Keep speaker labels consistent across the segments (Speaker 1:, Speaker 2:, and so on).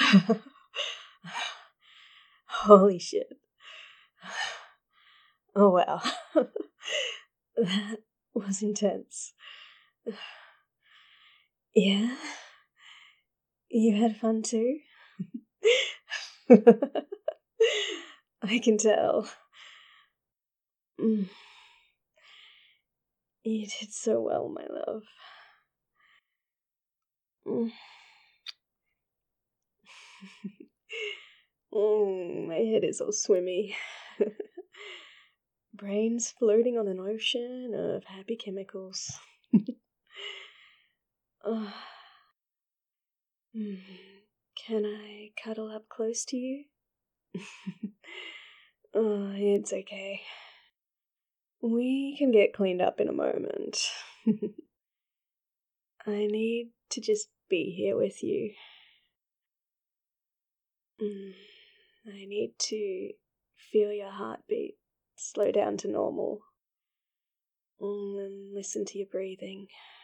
Speaker 1: Holy shit. Oh wow. That was intense. Yeah? You had fun too? I can tell. Mm. You did so well, my love. Mm. My head is all swimmy. Brains floating on an ocean of happy chemicals. Oh, can I cuddle up close to you? Oh, it's okay. We can get cleaned up in a moment. I need to just be here with you. I need to feel your heartbeat slow down to normal. And listen to your breathing.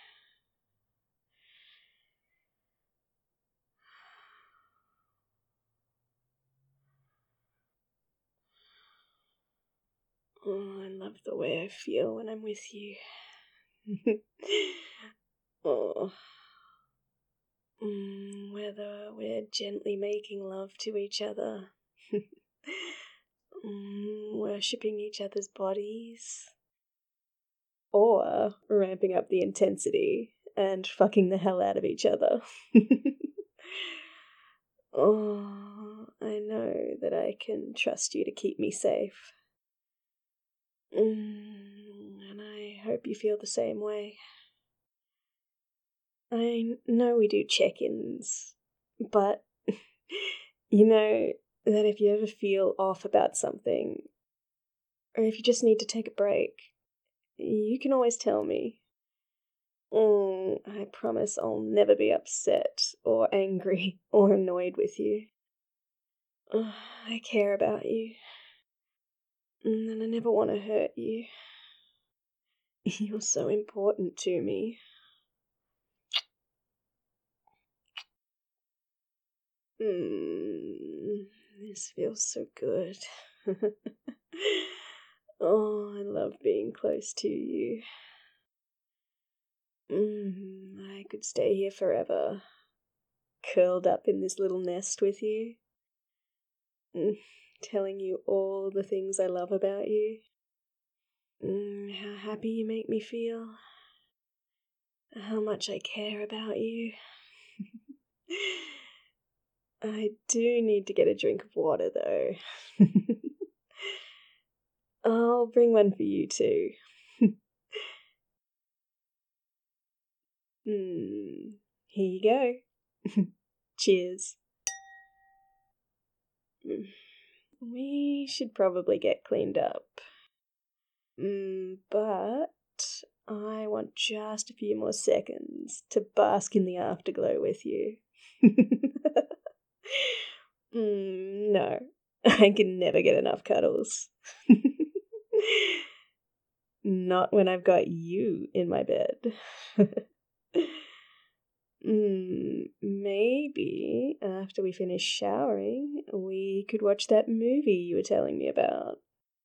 Speaker 1: Oh, I love the way I feel when I'm with you. Oh. Whether we're gently making love to each other, worshipping each other's bodies, or ramping up the intensity and fucking the hell out of each other. Oh, I know that I can trust you to keep me safe. And I hope you feel the same way. I know we do check-ins, but you know that if you ever feel off about something, or if you just need to take a break, you can always tell me. I promise I'll never be upset or angry or annoyed with you. I care about you, and I never want to hurt you. You're so important to me. This feels so good. Oh, I love being close to you. I could stay here forever, curled up in this little nest with you, telling you all the things I love about you. How happy you make me feel. How much I care about you. I do need to get a drink of water, though. I'll bring one for you, too. Here you go. Cheers. We should probably get cleaned up. But I want just a few more seconds to bask in the afterglow with you. No, I can never get enough cuddles. Not when I've got you in my bed. Maybe after we finish showering, we could watch that movie you were telling me about.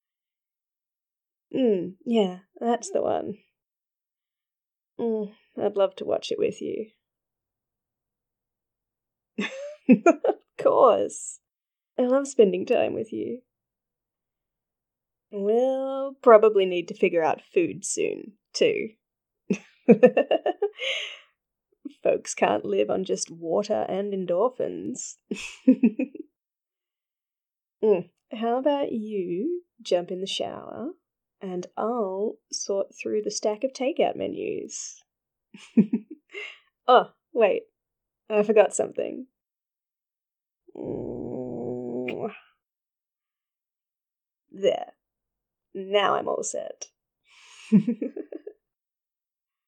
Speaker 1: Yeah, that's the one. I'd love to watch it with you. Of course. I love spending time with you. We'll probably need to figure out food soon, too. Folks can't live on just water and endorphins. How about you jump in the shower and I'll sort through the stack of takeout menus? Oh, wait, I forgot something. There. Now I'm all set.